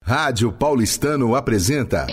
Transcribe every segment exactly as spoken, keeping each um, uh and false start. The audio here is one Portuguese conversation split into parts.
Rádio Paulistano apresenta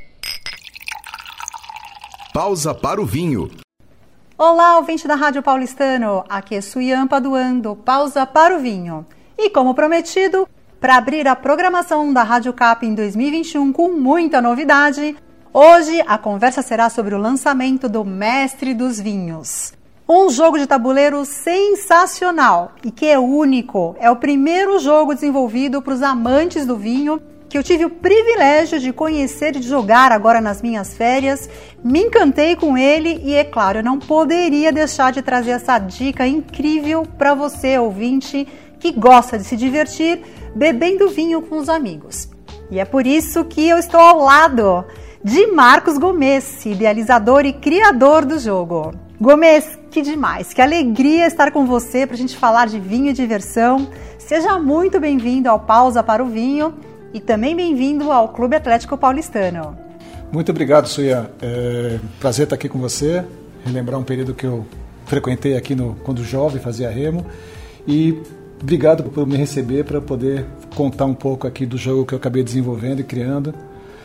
Pausa para o Vinho. Olá, ouvinte da Rádio Paulistano, aqui é Suyan Paduan, Pausa para o Vinho. E como prometido, para abrir a programação da Rádio Cap em dois mil e vinte e um com muita novidade, hoje a conversa será sobre o lançamento do Mestre dos Vinhos. Um jogo de tabuleiro sensacional e que é único. É o primeiro jogo desenvolvido para os amantes do vinho que eu tive o privilégio de conhecer e de jogar agora nas minhas férias. Me encantei com ele e, é claro, eu não poderia deixar de trazer essa dica incrível para você, ouvinte, que gosta de se divertir bebendo vinho com os amigos. E é por isso que eu estou ao lado de Marcos Gomes, idealizador e criador do jogo. Gomes, que demais, que alegria estar com você para a gente falar de vinho e diversão. Seja muito bem-vindo ao Pausa para o Vinho e também bem-vindo ao Clube Atlético Paulistano. Muito obrigado, Suya. É prazer estar aqui com você, relembrar um período que eu frequentei aqui no, quando jovem, fazia remo. E obrigado por me receber para poder contar um pouco aqui do jogo que eu acabei desenvolvendo e criando.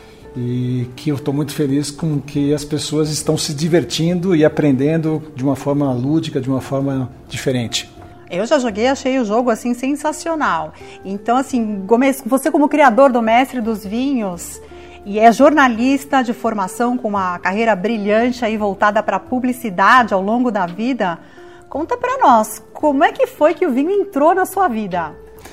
E que eu estou muito feliz com que as pessoas estão se divertindo e aprendendo de uma forma lúdica, de uma forma diferente. Eu já joguei, achei o jogo assim sensacional. Então, assim, Gomes, você como criador do Mestre dos Vinhos e é jornalista de formação com uma carreira brilhante aí voltada para a publicidade ao longo da vida, conta para nós, como é que foi que o vinho entrou na sua vida?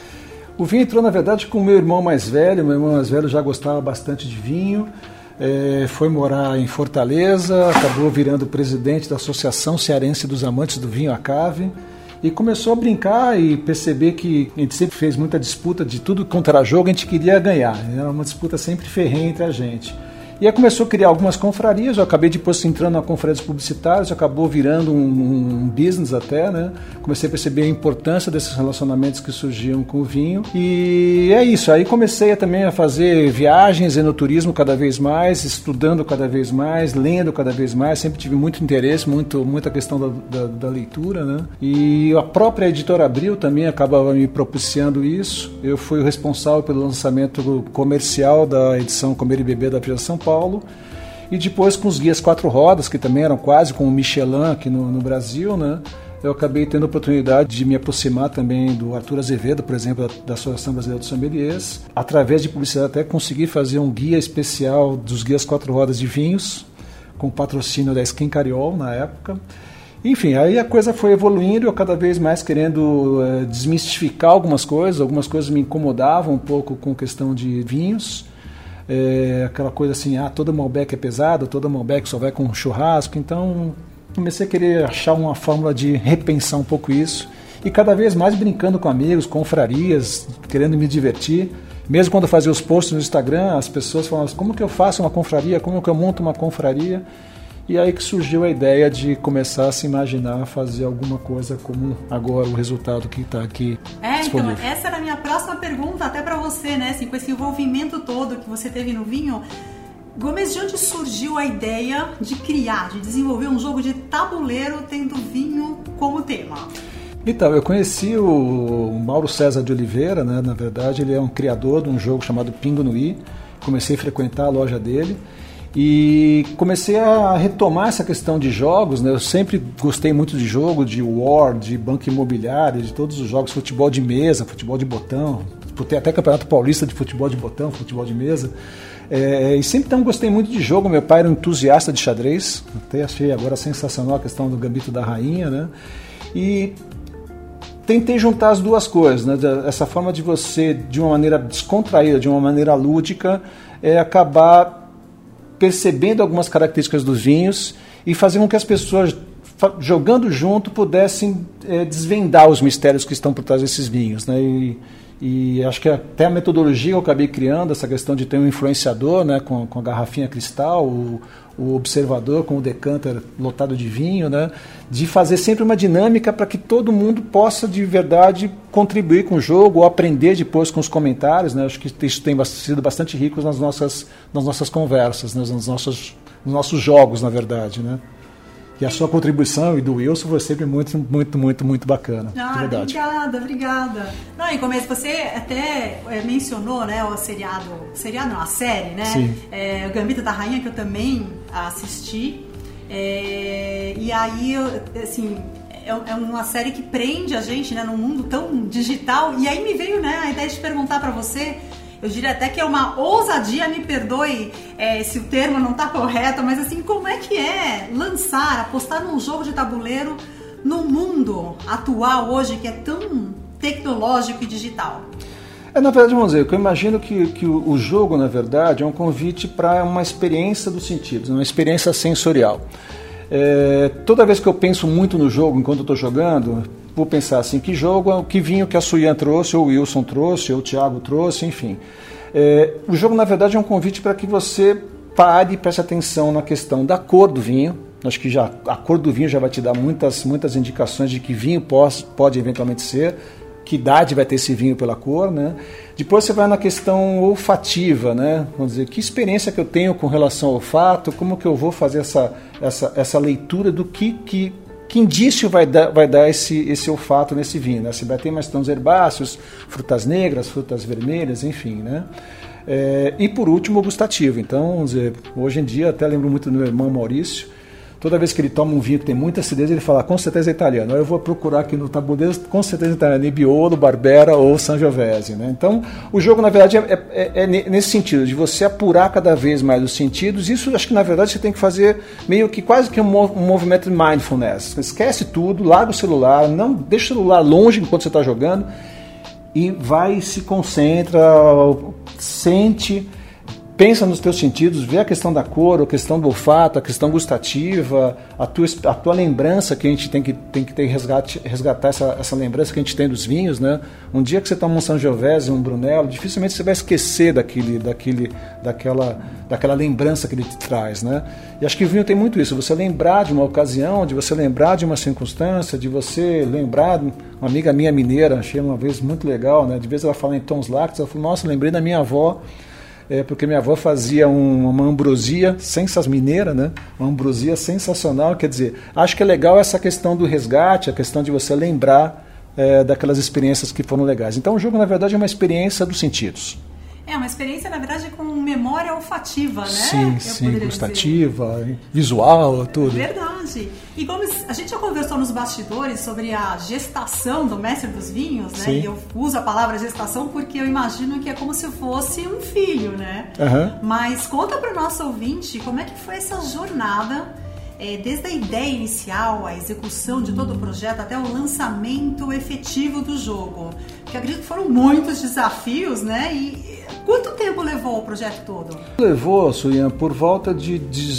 O vinho entrou, na verdade, com o meu irmão mais velho. Meu irmão mais velho já gostava bastante de vinho, é, foi morar em Fortaleza, acabou virando presidente da Associação Cearense dos Amantes do Vinho, a CAV, e começou a brincar e perceber que a gente sempre fez muita disputa de tudo contra jogo, a gente queria ganhar, era uma disputa sempre ferrenha entre a gente. E aí começou a criar algumas confrarias, eu acabei depois entrando na confrarias publicitárias, acabou virando um, um business até, né? Comecei a perceber a importância desses relacionamentos que surgiam com o vinho. E é isso, aí comecei também a fazer viagens, enoturismo cada vez mais, estudando cada vez mais, lendo cada vez mais, sempre tive muito interesse, muito, muita questão da, da, da leitura, né? E a própria editora Abril também acabava me propiciando isso. Eu fui o responsável pelo lançamento comercial da edição Comer e Beber da Veja São Paulo, e depois com os guias quatro rodas, que também eram quase com o Michelin aqui no, no Brasil, né? Eu acabei tendo a oportunidade de me aproximar também do Arthur Azevedo, por exemplo, da, da Associação Brasileira dos Sommeliers, através de publicidade até consegui fazer um guia especial dos guias quatro rodas de vinhos, com patrocínio da Skin Cariol na época. Enfim, aí a coisa foi evoluindo, eu cada vez mais querendo é, desmistificar algumas coisas, algumas coisas me incomodavam um pouco com questão de vinhos. É, aquela coisa assim, ah, toda Malbec é pesada, toda Malbec só vai com churrasco. Então comecei a querer achar uma fórmula de repensar um pouco isso, e cada vez mais brincando com amigos, confrarias, querendo me divertir. Mesmo quando eu fazia os posts no Instagram, as pessoas falavam, como que eu faço uma confraria, como que eu monto uma confraria? E aí que surgiu a ideia de começar a se imaginar fazer alguma coisa como agora o resultado que está aqui é, disponível. Então, essa era a minha próxima pergunta até para você, né? Assim, com esse envolvimento todo que você teve no vinho, Gomes, de onde surgiu a ideia de criar, de desenvolver um jogo de tabuleiro tendo vinho como tema? Então, eu conheci o Mauro César de Oliveira, né? Na verdade ele é um criador de um jogo chamado Pingo no I. Comecei a frequentar a loja dele e comecei a retomar essa questão de jogos, né? Eu sempre gostei muito de jogo, de war, de banco imobiliário, de todos os jogos, futebol de mesa, futebol de botão, tem até campeonato paulista de futebol de botão, futebol de mesa, é, e sempre então gostei muito de jogo. Meu pai era um entusiasta de xadrez, até achei agora sensacional a questão do Gambito da Rainha, né? E tentei juntar as duas coisas, né? Essa forma de você, de uma maneira descontraída, de uma maneira lúdica, é acabar percebendo algumas características dos vinhos e fazer com que as pessoas, jogando junto, pudessem é, desvendar os mistérios que estão por trás desses vinhos, né? E, e acho que até a metodologia que eu acabei criando, essa questão de ter um influenciador, né, com, com a garrafinha cristal, o, o observador com o decanter lotado de vinho, né, de fazer sempre uma dinâmica para que todo mundo possa de verdade contribuir com o jogo ou aprender depois com os comentários, né. Acho que isso tem sido bastante rico nas nossas, nas nossas conversas, né, nos, nossos, nos nossos jogos, na verdade, né. E a sua contribuição e do Wilson foi sempre muito, muito, muito, muito bacana. Ah, verdade. Obrigada, obrigada. Não, em começo, você até é, mencionou, né, o seriado, seriado não, a série, né? Sim. É, o Gambito da Rainha, que eu também assisti. É, e aí, assim, é, é uma série que prende a gente, né, num mundo tão digital. E aí me veio, né, a ideia de perguntar pra você. Eu diria até que é uma ousadia, me perdoe é, se o termo não está correto, mas assim, como é que é lançar, apostar num jogo de tabuleiro no mundo atual hoje, que é tão tecnológico e digital? É, na verdade, vamos dizer, eu imagino que, que o, o jogo, na verdade, é um convite para uma experiência dos sentidos, uma experiência sensorial. É, toda vez que eu penso muito no jogo, enquanto eu estou jogando, vou pensar assim, que jogo é o que vinho que a Suyan trouxe, ou o Wilson trouxe, ou o Thiago trouxe, enfim. É, o jogo, na verdade, é um convite para que você pare e preste atenção na questão da cor do vinho. Acho que já, a cor do vinho já vai te dar muitas, muitas indicações de que vinho pode, pode eventualmente ser, que idade vai ter esse vinho pela cor, né? Depois você vai na questão olfativa, né? Vamos dizer, que experiência que eu tenho com relação ao olfato, como que eu vou fazer essa, essa, essa leitura do que... que Que indício vai dar, vai dar esse, esse olfato nesse vinho, né? Se vai ter mais tons herbáceos, frutas negras, frutas vermelhas, enfim, né? É, e por último, o gustativo. Então, vamos dizer, hoje em dia, até lembro muito do meu irmão Maurício, toda vez que ele toma um vinho que tem muita acidez, ele fala, com certeza é italiano. Aí eu vou procurar aqui no tabuleiro, com certeza é italiano, Nebbiolo, Barbera ou Sangiovese, né? Então, o jogo, na verdade, é, é, é nesse sentido, de você apurar cada vez mais os sentidos. Isso, acho que, na verdade, você tem que fazer meio que quase que um, um movimento de mindfulness. Esquece tudo, larga o celular, não deixa o celular longe enquanto você está jogando e vai, se concentra, sente... Pensa nos teus sentidos, vê a questão da cor, a questão do olfato, a questão gustativa, a tua, a tua lembrança que a gente tem que, tem que ter resgate, resgatar essa, essa lembrança que a gente tem dos vinhos, né? Um dia que você toma um Sangiovese, um Brunello, dificilmente você vai esquecer daquele, daquele, daquela, daquela lembrança que ele te traz, né? E acho que o vinho tem muito isso, você lembrar de uma ocasião, de você lembrar de uma circunstância, de você lembrar, uma amiga minha mineira, achei uma vez muito legal, né? De vez ela fala em tons lácteos, ela falou, nossa, lembrei da minha avó. É porque minha avó fazia um, uma ambrosia sensacional, mineira, né? Uma ambrosia sensacional, quer dizer, acho que é legal essa questão do resgate, a questão de você lembrar é, daquelas experiências que foram legais. Então o jogo, na verdade, é uma experiência dos sentidos. É uma experiência, na verdade, com memória olfativa, né? Sim, Eu sim, gustativa, dizer. Visual, tudo. Verdade. E como a gente já conversou nos bastidores sobre a gestação do mestre dos vinhos, né? Sim. E eu uso a palavra gestação porque eu imagino que é como se fosse um filho, né? Uhum. Mas conta para o nosso ouvinte como é que foi essa jornada, é, desde a ideia inicial, a execução de todo o projeto até o lançamento efetivo do jogo. Porque acredito que foram muitos desafios, né? E quanto tempo levou o projeto todo? Levou, Suyan, por volta de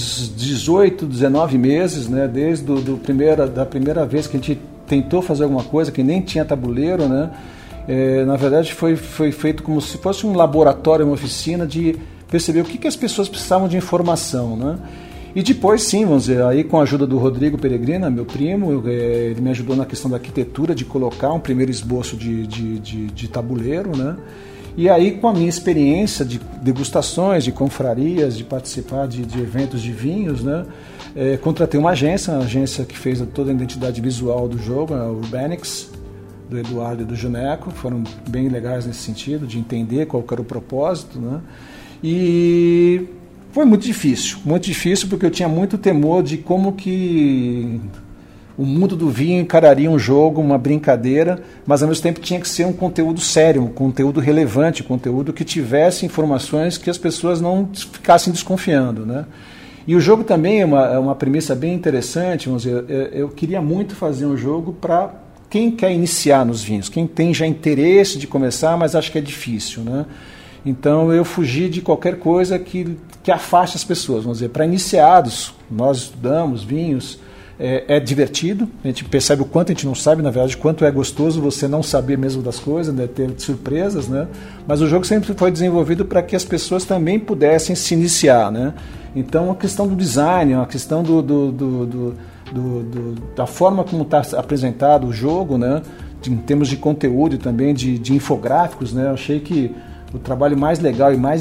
dezoito, dezenove meses, né? Desde do, do primeira, da primeira vez que a gente tentou fazer alguma coisa, que nem tinha tabuleiro, né? É, na verdade foi, foi feito como se fosse um laboratório, uma oficina de perceber o que, que as pessoas precisavam de informação, né? E depois sim, vamos dizer, aí com a ajuda do Rodrigo Peregrina, meu primo, ele me ajudou na questão da arquitetura, de colocar um primeiro esboço de, de, de, de tabuleiro, né? E aí com a minha experiência de degustações, de confrarias, de participar de, de eventos de vinhos, né? É, contratei uma agência, uma agência que fez toda a identidade visual do jogo, a Urbanics, do Eduardo e do Juneco, foram bem legais nesse sentido, de entender qual era o propósito, né? E foi muito difícil, muito difícil porque eu tinha muito temor de como que o mundo do vinho encararia um jogo, uma brincadeira, mas ao mesmo tempo tinha que ser um conteúdo sério, um conteúdo relevante, um conteúdo que tivesse informações que as pessoas não ficassem desconfiando, né? E o jogo também é uma, é uma premissa bem interessante, vamos dizer, eu queria muito fazer um jogo para quem quer iniciar nos vinhos, quem tem já interesse de começar, mas acha que é difícil, né? Então eu fugi de qualquer coisa que, que afaste as pessoas, vamos dizer, para iniciados, nós estudamos vinhos, é, é divertido, a gente percebe o quanto a gente não sabe, na verdade, quanto é gostoso você não saber mesmo das coisas, né, ter surpresas, né? Mas o jogo sempre foi desenvolvido para que as pessoas também pudessem se iniciar, né? Então a questão do design, a questão do, do, do, do, do, do, da forma como está apresentado o jogo, né? De, em termos de conteúdo e também de, de infográficos, né? Eu achei que o trabalho mais legal e mais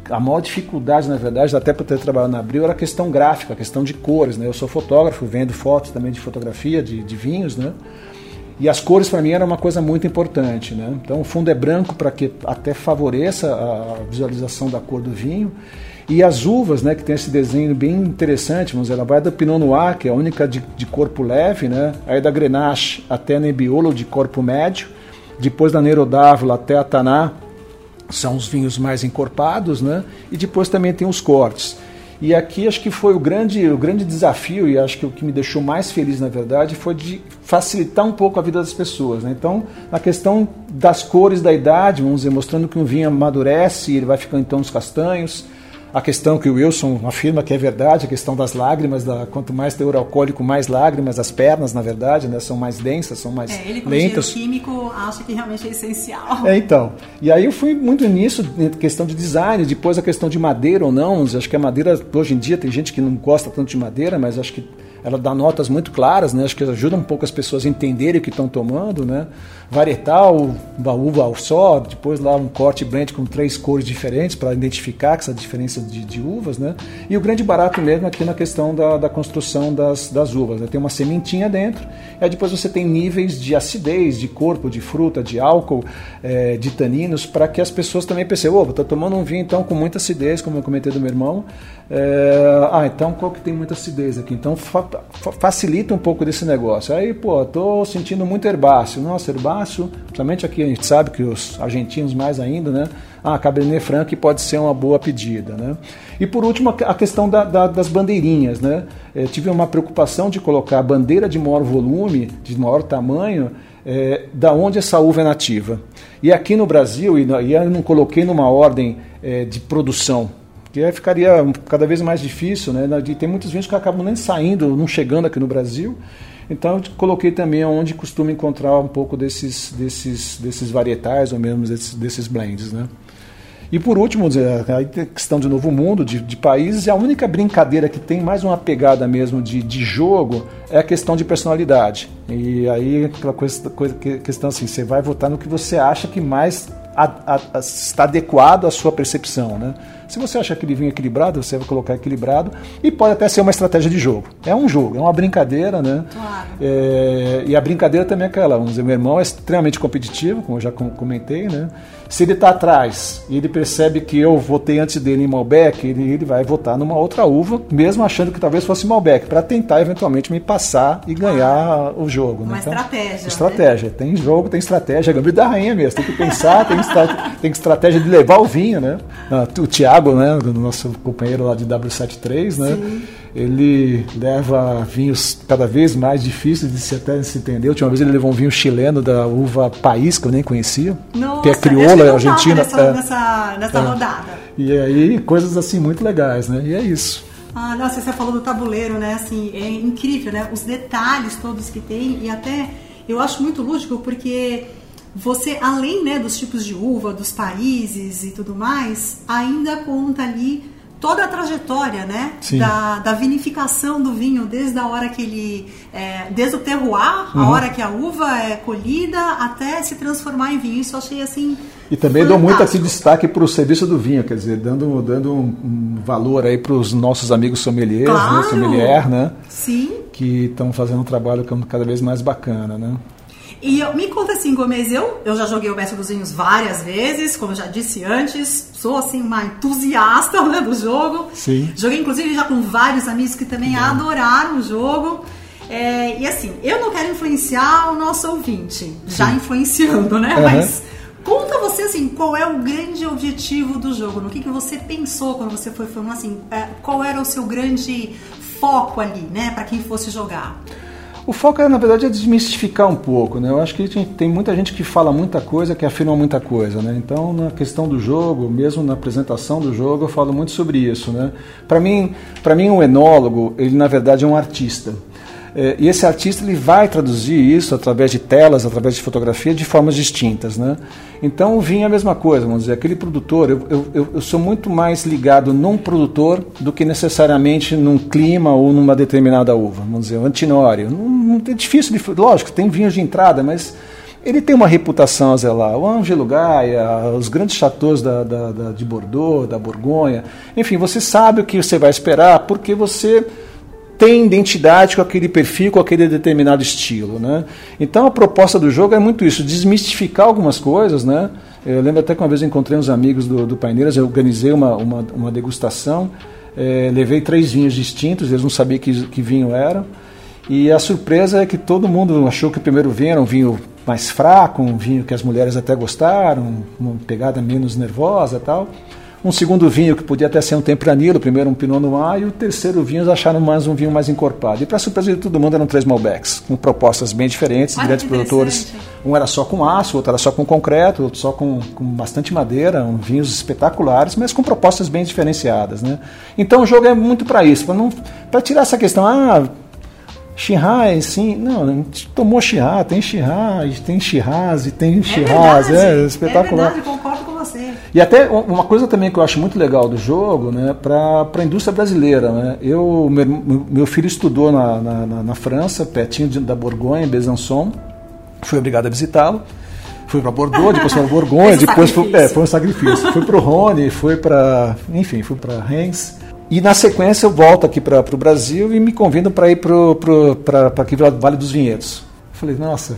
a maior dificuldade, na verdade, até por ter trabalhado na Abril, era a questão gráfica, a questão de cores, né? Eu sou fotógrafo, vendo fotos também de fotografia, de, de vinhos, né? E as cores para mim era uma coisa muito importante, né? Então o fundo é branco para que até favoreça a visualização da cor do vinho. E as uvas, né, que tem esse desenho bem interessante, vamos dizer, ela vai da Pinot Noir, que é a única de, de corpo leve, né? Aí da Grenache até a Nebbiolo de corpo médio, depois da Nero d'Avola até a Taná, são os vinhos mais encorpados, né? E depois também tem os cortes. E aqui acho que foi o grande, o grande desafio, e acho que o que me deixou mais feliz, na verdade, foi de facilitar um pouco a vida das pessoas, né? Então, a questão das cores da idade, vamos dizer, mostrando que um vinho amadurece e ele vai ficando em tons castanhos. A questão que o Wilson afirma que é verdade, a questão das lágrimas, da, quanto mais teor alcoólico, mais lágrimas, as pernas, na verdade, né, são mais densas, são mais é, ele, como lentas. químico, acha que realmente é essencial. É, então. E aí eu fui muito nisso, questão de design, depois a questão de madeira ou não. Acho que a madeira, hoje em dia, tem gente que não gosta tanto de madeira, mas acho que ela dá notas muito claras, né? Acho que ajuda um pouco as pessoas a entenderem o que estão tomando, né? Varietal, uma uva só, depois lá um corte blend com três cores diferentes para identificar essa diferença de, de uvas, né? E o grande barato mesmo aqui na questão da, da construção das, das uvas, né? Tem uma sementinha dentro, e aí depois você tem níveis de acidez, de corpo, de fruta, de álcool, é, de taninos, para que as pessoas também percebam, oh, estou tomando um vinho então com muita acidez, como eu comentei do meu irmão, é, ah, então qual que tem muita acidez aqui? Então fa facilita um pouco desse negócio. Aí, pô, tô sentindo muito herbáceo. Nossa, herbáceo, principalmente aqui a gente sabe que os argentinos mais ainda, né? Ah, Cabernet Franc pode ser uma boa pedida, né? E por último, a questão da, da, das bandeirinhas, né? Eu tive uma preocupação de colocar a bandeira de maior volume, de maior tamanho, é, da onde essa uva é nativa. E aqui no Brasil, e, e eu não coloquei numa ordem é, de produção, que aí ficaria cada vez mais difícil, né? E tem muitos vinhos que acabam nem saindo, não chegando aqui no Brasil. Então eu coloquei também onde costumo encontrar um pouco desses, desses, desses varietais, ou mesmo desses, desses blends, né? E por último, a questão de novo mundo, de, de países, e a única brincadeira que tem mais uma pegada mesmo de, de jogo é a questão de personalidade. E aí aquela coisa, coisa, questão assim, você vai votar no que você acha que mais a, a, a, está adequado à sua percepção, né? Se você acha aquele vinho equilibrado, você vai colocar equilibrado, e pode até ser uma estratégia de jogo. É um jogo, é uma brincadeira, né? Claro. É, e a brincadeira também é aquela, vamos dizer, meu irmão é extremamente competitivo, como eu já comentei, né? Se ele está atrás e ele percebe que eu votei antes dele em Malbec, ele, ele vai votar numa outra uva, mesmo achando que talvez fosse Malbec, para tentar eventualmente me passar e ganhar ah, o jogo. Uma né? Então, estratégia. Estratégia. Né? Tem jogo, tem estratégia. Gambito da rainha mesmo. Tem que pensar, tem, estra tem estratégia de levar o vinho, né? O Thiago, né, do nosso companheiro lá de W setenta e três, né? Sim. Ele leva vinhos cada vez mais difíceis de se até se entender. A última vez ele levou um vinho chileno da uva País, que eu nem conhecia. Nossa, que é crioula, argentina. Nessa, é, nessa, nessa é. rodada. E aí, coisas assim muito legais, né? E é isso. Ah, nossa, você falou do tabuleiro, né? Assim, é incrível, né? Os detalhes todos que tem, e até eu acho muito lúdico porque você, além, né, dos tipos de uva, dos países e tudo mais, ainda conta ali toda a trajetória, né, da, da vinificação do vinho, desde a hora que ele, é, desde o terroir, uhum. a hora que a uva é colhida, até se transformar em vinho. Isso eu achei assim E também fantástico. Dou muito aqui destaque para o serviço do vinho, quer dizer, dando, dando um, um valor aí para os nossos amigos sommeliers, claro. né, sommelier, né, Sim. que estão fazendo um trabalho cada vez mais bacana, né. E eu, me conta assim, Gomes, eu, eu já joguei o Mestre dos Vinhos várias vezes, como eu já disse antes, sou assim uma entusiasta, né, do jogo. Sim. Joguei inclusive já com vários amigos que também Sim. adoraram o jogo. É, e assim, eu não quero influenciar o nosso ouvinte, Sim. já influenciando, né? Uhum. Mas conta você assim, qual é o grande objetivo do jogo? No que, que você pensou quando você foi falando assim, é, qual era o seu grande foco ali, né, para quem fosse jogar? O foco, é, na verdade, é desmistificar um pouco, né? Eu acho que tem muita gente que fala muita coisa, que afirma muita coisa, né? Então, na questão do jogo, mesmo na apresentação do jogo, eu falo muito sobre isso, né? Para mim, para mim, um enólogo, ele, na verdade, é um artista. É, e esse artista, ele vai traduzir isso através de telas, através de fotografia, de formas distintas, né? Então, o vinho é a mesma coisa, vamos dizer, aquele produtor, eu, eu, eu sou muito mais ligado num produtor do que necessariamente num clima ou numa determinada uva, vamos dizer, o Antinori. Não, não é difícil, de, lógico, tem vinhos de entrada, mas ele tem uma reputação a zelar. O Ângelo Gaia, os grandes chateaus da, da, da, de Bordeaux, da Borgonha, enfim, você sabe o que você vai esperar porque você tem identidade com aquele perfil, com aquele determinado estilo, né? Então a proposta do jogo é muito isso, desmistificar algumas coisas, né? Eu lembro até que uma vez eu encontrei uns amigos do, do Paineiras, eu organizei uma, uma, uma degustação, é, levei três vinhos distintos, eles não sabiam que, que vinho era, e a surpresa é que todo mundo achou que o primeiro vinho era um vinho mais fraco, um vinho que as mulheres até gostaram, uma pegada menos nervosa e tal. Um segundo vinho que podia até ser um Tempranillo, o primeiro um Pinot Noir, e o terceiro vinho eles acharam mais um vinho mais encorpado. E para surpresa de todo mundo eram três Malbecs, com propostas bem diferentes, de grandes produtores. Um era só com aço, outro era só com concreto, outro só com, com bastante madeira, um, vinhos espetaculares, mas com propostas bem diferenciadas, né? Então o jogo é muito para isso, para tirar essa questão, ah, Shiraz, sim, não, a gente tomou Shiraz, tem Shiraz, tem Shiraz e tem Shiraz, é, é espetacular. É verdade, concordo com você. E até uma coisa também que eu acho muito legal do jogo, né, para a indústria brasileira, né, eu, meu, meu filho estudou na, na, na França, pertinho de, da Borgonha, em Besançon, fui obrigado a visitá-lo, fui para Bordeaux, depois para Borgonha, depois fui, é, foi um sacrifício, fui para o Rhône, fui para, enfim, fui para Reims. E na sequência eu volto aqui para o Brasil e me convidam para ir para aqui para o Vale dos Vinhedos. Eu falei, nossa,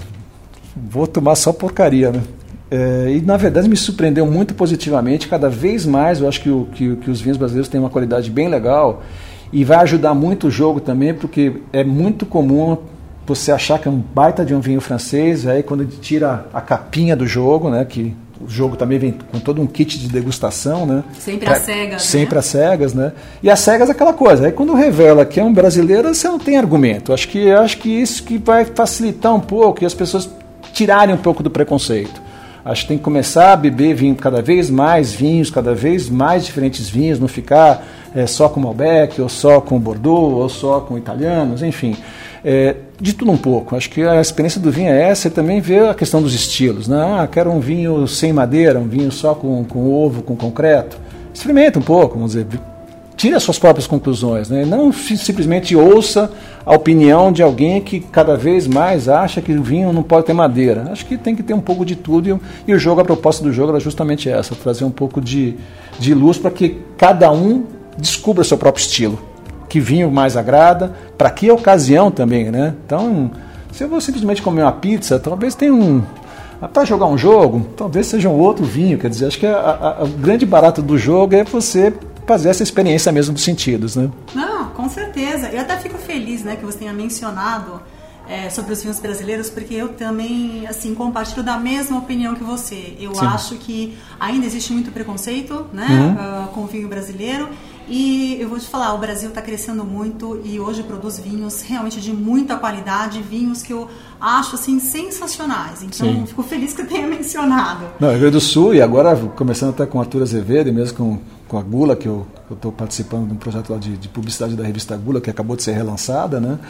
vou tomar só porcaria, né? É, e na verdade me surpreendeu muito positivamente, cada vez mais eu acho que, o, que, que os vinhos brasileiros têm uma qualidade bem legal e vai ajudar muito o jogo também, porque é muito comum você achar que é um baita de um vinho francês, aí quando tira a capinha do jogo, né, que o jogo também vem com todo um kit de degustação, né? Sempre às cegas, Sempre né? às cegas, né? E às cegas é aquela coisa. Aí quando revela que é um brasileiro, você não tem argumento. Acho que, acho que isso que vai facilitar um pouco e as pessoas tirarem um pouco do preconceito. Acho que tem que começar a beber vinho, cada vez mais vinhos, cada vez mais diferentes vinhos, não ficar é, só com Malbec, ou só com Bordeaux, ou só com italianos, enfim. É, de tudo um pouco. Acho que a experiência do vinho é essa e também ver a questão dos estilos, né? Ah, quero um vinho sem madeira, um vinho só com, com ovo, com concreto. Experimenta um pouco, vamos dizer, tire as suas próprias conclusões, né? Não simplesmente ouça a opinião de alguém que cada vez mais acha que o vinho não pode ter madeira. Acho que tem que ter um pouco de tudo e, e o jogo, a proposta do jogo era justamente essa, trazer um pouco de, de luz para que cada um descubra seu próprio estilo. Que vinho mais agrada, para que ocasião também, né? Então, se eu vou simplesmente comer uma pizza, talvez tenha um... Para jogar um jogo, talvez seja um outro vinho, quer dizer, acho que a, a, a grande barato do jogo é você fazer essa experiência mesmo dos sentidos, né? Não, com certeza. Eu até fico feliz, né, que você tenha mencionado é, sobre os vinhos brasileiros, porque eu também, assim, compartilho da mesma opinião que você. Eu Sim. acho que ainda existe muito preconceito, né, uhum. uh, com o vinho brasileiro. E eu vou te falar, o Brasil está crescendo muito e hoje produz vinhos realmente de muita qualidade, vinhos que eu acho assim sensacionais. Então, Sim. fico feliz que eu tenha mencionado. Não, Rio Grande do Sul, e agora começando até com o Arthur Azevedo, e mesmo com, com a Gula, que eu estou participando de um projeto lá de, de publicidade da revista Gula, que acabou de ser relançada, né?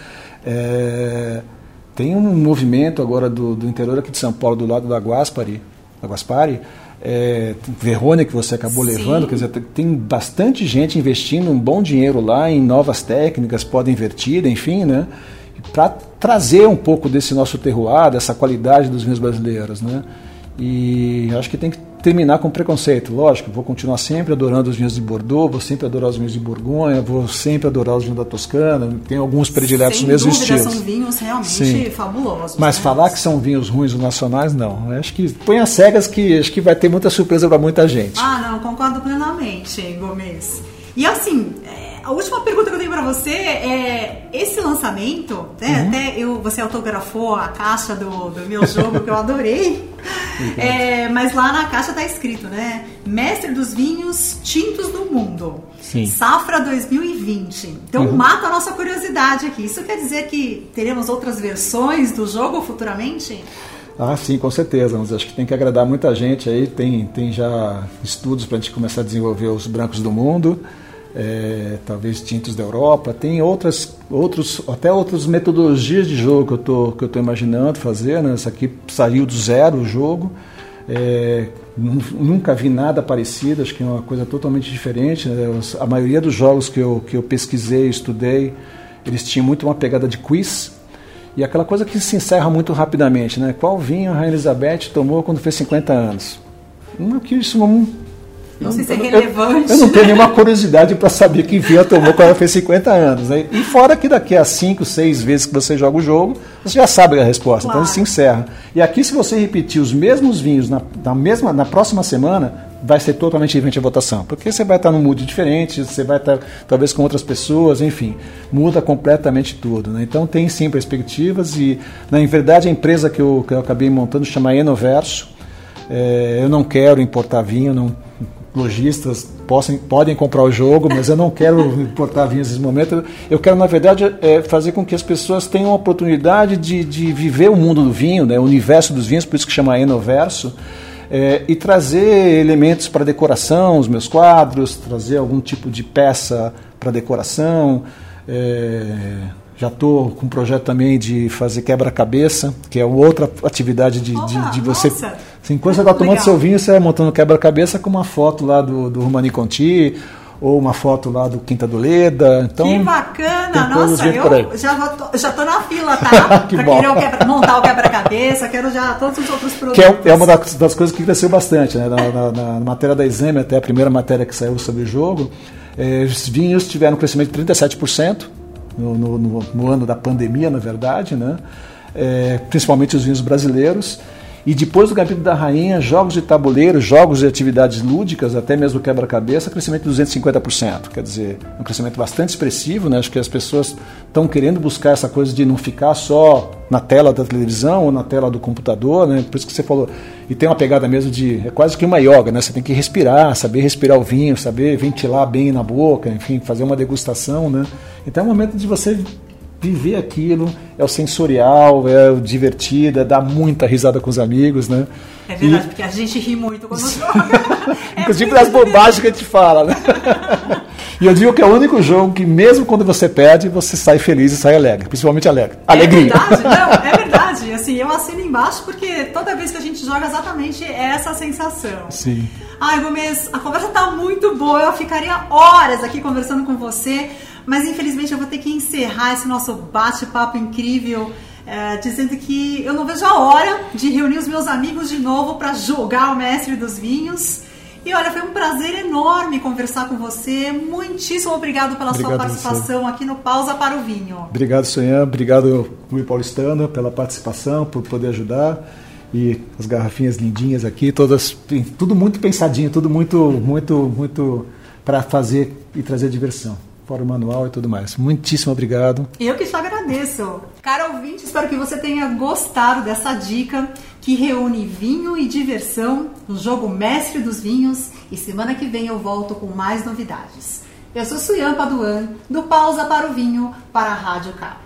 É, tem um movimento agora do, do interior aqui de São Paulo, do lado da Guaspari, da Guaspari, É, Verrônia, que você acabou Sim. levando, quer dizer, tem bastante gente investindo um bom dinheiro lá em novas técnicas, podem invertir, enfim, né, para trazer um pouco desse nosso terroir, dessa qualidade dos vinhos brasileiros, né, e acho que tem que terminar com preconceito, lógico, vou continuar sempre adorando os vinhos de Bordeaux, vou sempre adorar os vinhos de Borgonha, vou sempre adorar os vinhos da Toscana, tem alguns prediletos no mesmo estilo. São vinhos realmente Sim. fabulosos. Mas né? falar que são vinhos ruins ou nacionais, não. Acho que põe as cegas que acho que vai ter muita surpresa para muita gente. Ah, não, concordo plenamente, Gomes. E assim, a última pergunta que eu tenho para você é esse lançamento, né? Uhum. Até eu, você autografou a caixa do, do meu jogo que eu adorei. É, mas lá na caixa tá escrito, né? Mestre dos vinhos tintos do mundo. Sim. Safra dois mil e vinte. Então uhum. mata a nossa curiosidade aqui. Isso quer dizer que teremos outras versões do jogo futuramente? Ah, sim, com certeza. Mas acho que tem que agradar muita gente aí. Tem, tem já estudos para a gente começar a desenvolver os brancos do mundo. É, talvez tintos da Europa, tem outras, outros, até outras metodologias de jogo que eu tô, que eu tô imaginando fazer, né? Essa aqui saiu do zero o jogo, é, nunca vi nada parecido, acho que é uma coisa totalmente diferente, né? A maioria dos jogos que eu, que eu pesquisei, estudei, eles tinham muito uma pegada de quiz, E aquela coisa que se encerra muito rapidamente, né? Qual vinho a Rainha Elizabeth tomou quando fez cinquenta anos? Não, que isso não... Não sei se é relevante. Eu, eu não tenho nenhuma curiosidade para saber que vinho ela tomou quando ela fez cinquenta anos. Né? E fora que daqui a cinco, seis vezes que você joga o jogo, você já sabe a resposta, claro. Então se encerra. E aqui, se você repetir os mesmos vinhos na, na, mesma, na próxima semana, vai ser totalmente diferente a votação. Porque você vai estar num mood diferente, você vai estar talvez com outras pessoas, enfim, muda completamente tudo. Né? Então tem sim perspectivas e, na verdade, a empresa que eu, que eu acabei montando chama Enoverso. É, eu não quero importar vinho, não... lojistas possam, podem comprar o jogo, mas eu não quero importar vinhos nesse momento. Eu quero, na verdade, é, fazer com que as pessoas tenham a oportunidade de, de viver o mundo do vinho, né, o universo dos vinhos, por isso que chama Enoverso, é, e trazer elementos para decoração, os meus quadros, trazer algum tipo de peça para decoração. É, já estou com um projeto também de fazer quebra-cabeça, que é outra atividade de, Opa, de, de você... Nossa. Assim, quando você está tomando Legal. Seu vinho, você vai montando quebra-cabeça com uma foto lá do, do Romani Conti, ou uma foto lá do Quinta do Leda. Então, que bacana! Nossa, eu já estou na fila, tá? Para querer o quebra, montar o quebra-cabeça, quero já todos os outros produtos. Que é, é uma das, das coisas que cresceu bastante, né? Na, na, na matéria da Exame, até a primeira matéria que saiu sobre o jogo, eh, os vinhos tiveram um crescimento de trinta e sete por cento no, no, no, no ano da pandemia, na verdade, né? Eh, principalmente os vinhos brasileiros. E depois do Gambito da Rainha, jogos de tabuleiro, jogos de atividades lúdicas, até mesmo quebra-cabeça, crescimento de duzentos e cinquenta por cento. Quer dizer, um crescimento bastante expressivo, né? Acho que as pessoas estão querendo buscar essa coisa de não ficar só na tela da televisão ou na tela do computador, né? Por isso que você falou. E tem uma pegada mesmo de... É quase que uma yoga, né? Você tem que respirar, saber respirar o vinho, saber ventilar bem na boca, enfim, fazer uma degustação, né? Então é um momento de você... viver aquilo, é o sensorial, é o divertido, é dar muita risada com os amigos, né? É verdade, e... porque a gente ri muito quando joga. É inclusive das bobagens que a gente fala, né? E eu digo que é o único jogo que mesmo quando você perde, você sai feliz e sai alegre, principalmente alegre. Alegria. É verdade, não, é verdade. Assim, eu assino embaixo porque toda vez que a gente joga exatamente é essa sensação. Sim. Ai, Gomes, a conversa tá muito boa, eu ficaria horas aqui conversando com você, mas infelizmente eu vou ter que encerrar esse nosso bate-papo incrível, é, dizendo que eu não vejo a hora de reunir os meus amigos de novo para jogar o Mestre dos Vinhos. E olha, foi um prazer enorme conversar com você. Muitíssimo obrigado pela obrigado sua participação aqui no Pausa para o Vinho. Obrigado, Sonhã. Obrigado, Rui Paulistano, pela participação, por poder ajudar. E as garrafinhas lindinhas aqui, todas, tudo muito pensadinho, tudo muito, muito, muito para fazer e trazer diversão. Fora o manual e tudo mais. Muitíssimo obrigado. Eu que te agradeço. Cara ouvinte, espero que você tenha gostado dessa dica que reúne vinho e diversão no jogo Mestre dos Vinhos. E semana que vem eu volto com mais novidades. Eu sou Suyan Paduan, do Pausa para o Vinho, para a Rádio Cap.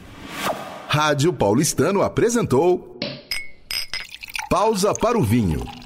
Rádio Paulistano apresentou Pausa para o Vinho.